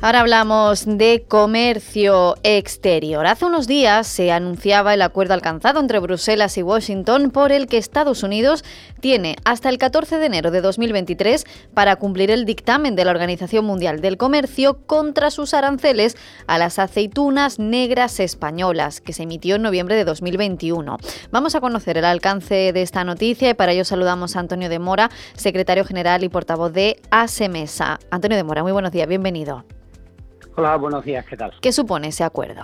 Ahora hablamos de comercio exterior. Hace unos días se anunciaba el acuerdo alcanzado entre Bruselas y Washington por el que Estados Unidos tiene hasta el 14 de enero de 2023 para cumplir el dictamen de la Organización Mundial del Comercio contra sus aranceles a las aceitunas negras españolas, que se emitió en noviembre de 2021. Vamos a conocer el alcance de esta noticia y para ello saludamos a Antonio de Mora, secretario general y portavoz de ASEMESA. Antonio de Mora, muy buenos días, bienvenido. Hola, buenos días, ¿qué tal? ¿Qué supone ese acuerdo?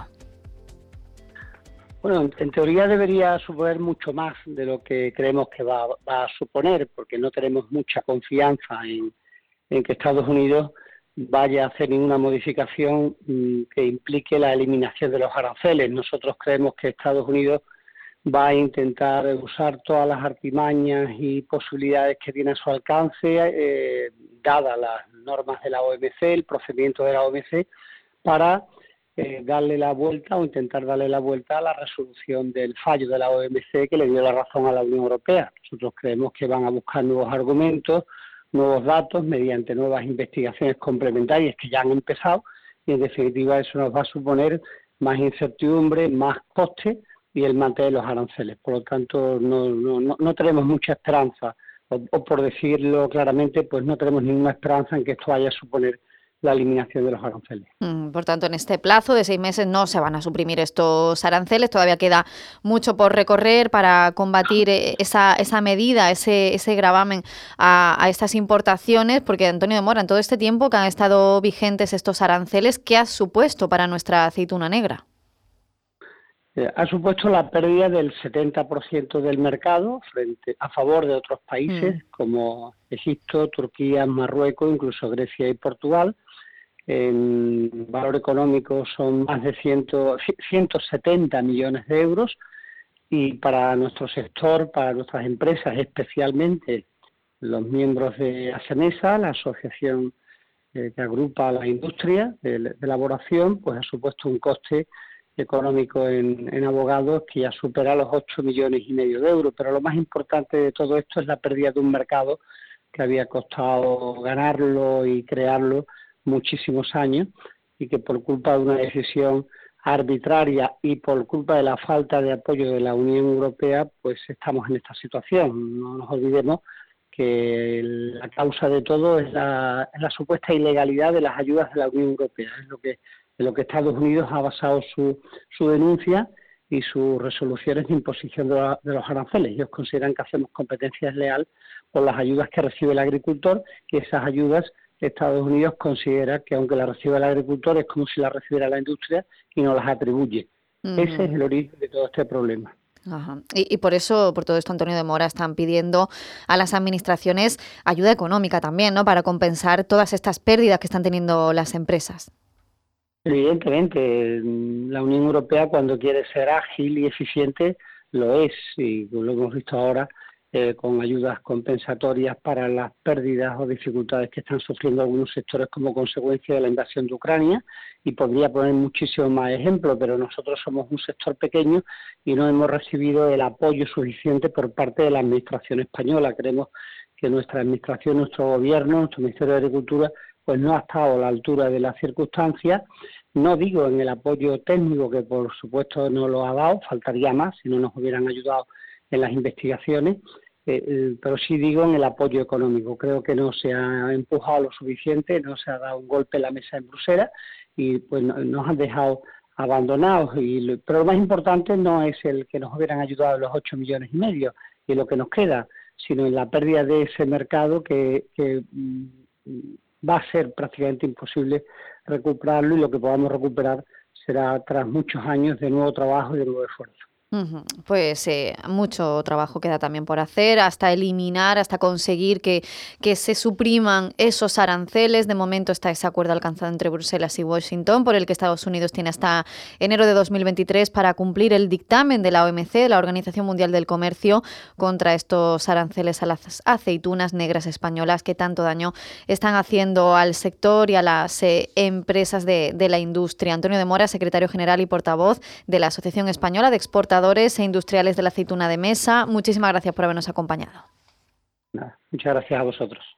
Bueno, en teoría debería suponer mucho más de lo que creemos que va a suponer, porque no tenemos mucha confianza en que Estados Unidos vaya a hacer ninguna modificación que implique la eliminación de los aranceles. Nosotros creemos que Estados Unidos va a intentar usar todas las artimañas y posibilidades que tiene a su alcance, dadas las normas de la OMC, el procedimiento de la OMC, para darle la vuelta o intentar darle la vuelta a la resolución del fallo de la OMC que le dio la razón a la Unión Europea. Nosotros creemos que van a buscar nuevos argumentos, nuevos datos, mediante nuevas investigaciones complementarias que ya han empezado, y en definitiva eso nos va a suponer más incertidumbre, más coste y el mantener los aranceles. Por lo tanto, no tenemos mucha esperanza, o por decirlo claramente, pues no tenemos ninguna esperanza en que esto vaya a suponer la eliminación de los aranceles. Por tanto, en este plazo de 6 meses no se van a suprimir estos aranceles. Todavía queda mucho por recorrer para combatir esa medida, ese gravamen a estas importaciones, porque, Antonio de Mora, en todo este tiempo que han estado vigentes estos aranceles, ¿qué ha supuesto para nuestra aceituna negra? Ha supuesto la pérdida del 70% del mercado a favor de otros países como Egipto, Turquía, Marruecos, incluso Grecia y Portugal. En valor económico son más de 170 millones de euros, y para nuestro sector, para nuestras empresas, especialmente los miembros de ASEMESA, la asociación que agrupa a la industria de elaboración, pues ha supuesto un coste económico en abogados que ya supera los 8,5 millones de euros. Pero lo más importante de todo esto es la pérdida de un mercado que había costado ganarlo y crearlo muchísimos años, y que por culpa de una decisión arbitraria y por culpa de la falta de apoyo de la Unión Europea, pues estamos en esta situación. No nos olvidemos que la causa de todo es la supuesta ilegalidad de las ayudas de la Unión Europea. Es lo que Estados Unidos ha basado su denuncia y sus resoluciones de imposición de los aranceles. Ellos consideran que hacemos competencia desleal por las ayudas que recibe el agricultor, y esas ayudas Estados Unidos considera que aunque las reciba el agricultor es como si las recibiera la industria y no las atribuye. Ese es el origen de todo este problema. Ajá. Y por eso, por todo esto, Antonio de Mora, están pidiendo a las administraciones ayuda económica también, ¿no?, para compensar todas estas pérdidas que están teniendo las empresas. Evidentemente, la Unión Europea, cuando quiere ser ágil y eficiente, lo es, y lo hemos visto ahora con ayudas compensatorias para las pérdidas o dificultades que están sufriendo algunos sectores como consecuencia de la invasión de Ucrania, y podría poner muchísimos más ejemplos, pero nosotros somos un sector pequeño y no hemos recibido el apoyo suficiente por parte de la Administración española. Creemos que nuestra Administración, nuestro Gobierno, nuestro Ministerio de Agricultura, pues no ha estado a la altura de las circunstancias. No digo en el apoyo técnico, que por supuesto no lo ha dado, faltaría más si no nos hubieran ayudado en las investigaciones, pero sí digo en el apoyo económico. Creo que no se ha empujado lo suficiente, no se ha dado un golpe en la mesa en Bruselas, y pues nos han dejado abandonados. Pero lo más importante no es el que nos hubieran ayudado los 8,5 millones y lo que nos queda, sino en la pérdida de ese mercado que va a ser prácticamente imposible recuperarlo, y lo que podamos recuperar será tras muchos años de nuevo trabajo y de nuevo esfuerzo. Pues mucho trabajo queda también por hacer, hasta eliminar, hasta conseguir que se supriman esos aranceles. De momento está ese acuerdo alcanzado entre Bruselas y Washington, por el que Estados Unidos tiene hasta enero de 2023 para cumplir el dictamen de la OMC, la Organización Mundial del Comercio, contra estos aranceles a las aceitunas negras españolas que tanto daño están haciendo al sector y a las empresas de la industria. Antonio de Mora, secretario general y portavoz de la Asociación Española de Exportadores e Industriales de la Aceituna de Mesa, muchísimas gracias por habernos acompañado. Muchas gracias a vosotros.